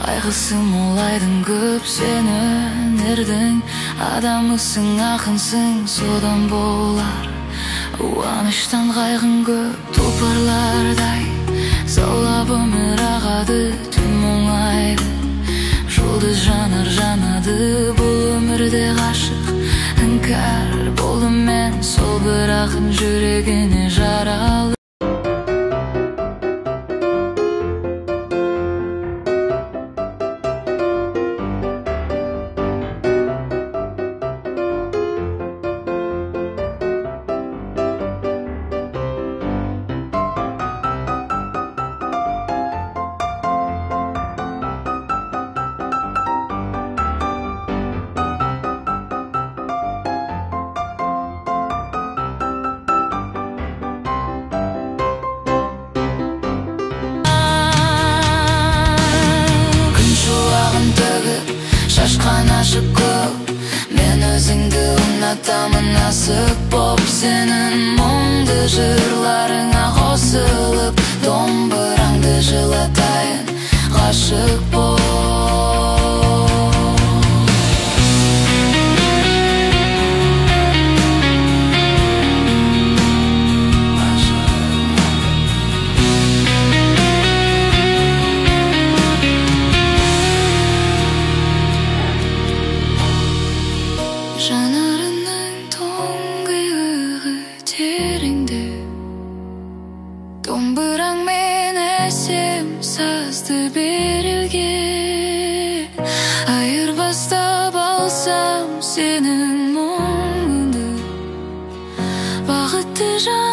Қайғысы молайдың көп сенің ердің адамысың, ақынсың, содан болар. Уаныштан қайғың көп тұлпарлардай заулап өмір ағады түн оңайды. Жұлдыз жанар жанады бұл өмірде ғашық іңкәр болдым мен, сол бір ақын жүрегіне жаралы. Шашқан ашық көп, мен өзіңді ұнатамын асық боп. Сенің мұңды жырларыңа қосылып, домбыраңды жылатайын ғашық боп. Жанарының тоңғиығы тереңде, домбыраңмен әсем сазды берілген. Айырбастап алсам сенің мұңыңды, бақытты жан